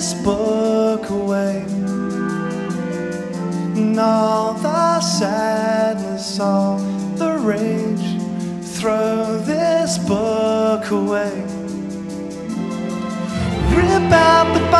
this book away, and all the sadness, all the rage. Throw this book away. Rip out the